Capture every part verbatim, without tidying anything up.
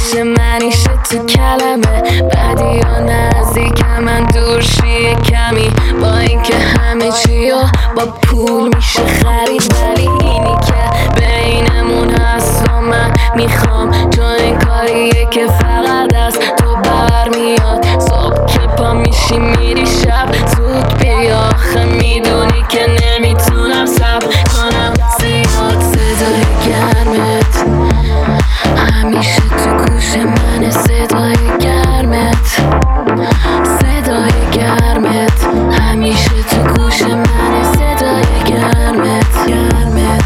میشه منیشه تو کلمه بدی یا نزدیکم من دور شیه کمی با اینکه همه چی با پول میشه خرید ولی اینی که بینمون هست و من میخوام چون این کاریه که فقط از تو برمیاد صبح که پا میشی میری شب زود بیا آخه میدونی که نمیتونم صبر کنم زیاد صدای گرمت همیشه تو گوش من صدای گرمت صدای گرمت همیشه تو گوش من صدای گرمت گرمت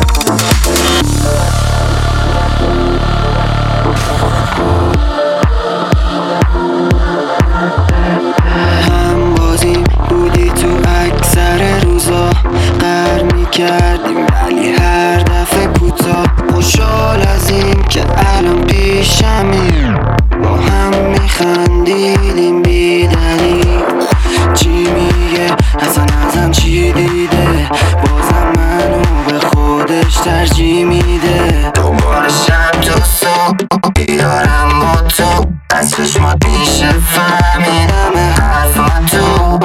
هم بازیم بودی تو اکثر روزا قهر میکردیم ولی هر دفعه کوتاه خوشحال از این که الان پیشمی با هم میخندیدیم بی دلیل چی میگه اصلا ازم چی دیده بازم منو به خودش ترجیح میده دوباره شب تو صبح بیدارم با تو از چشمات میشه فهمیدم حرفا تو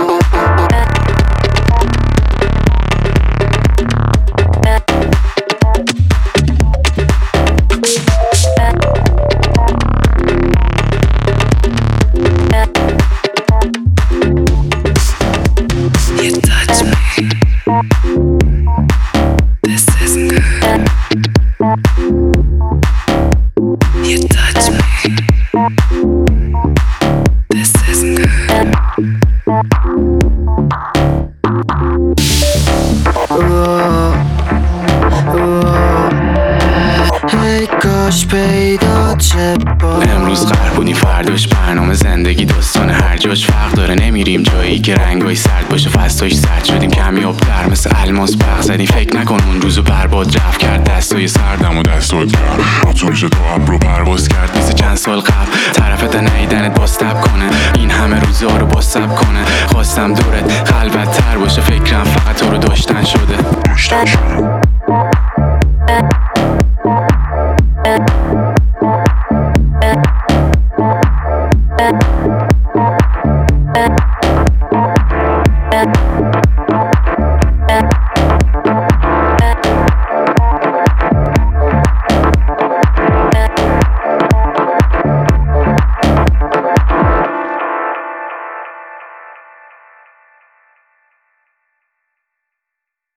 کاش پیدا چه با امروز قهر بودیم فرداش برنامه زندگی داستان هر جاش فرق داره نمیریم جایی که رنگای سرد باشه فستاش سرد شدیم کمیاب در مثل الماس برق زدیم فکر نکن اون روزو برباد رفت کرد دستای سردم و دستات کرد تو میشه تو ابرو پرواز کرد مثل چند سال قبل طرفت نیدنت باز تب کنه این همه روزا رو باز سب کنه خواستم دورت خلوت تر باشه فکرم فقط تو رو داشتن شده داشتن شده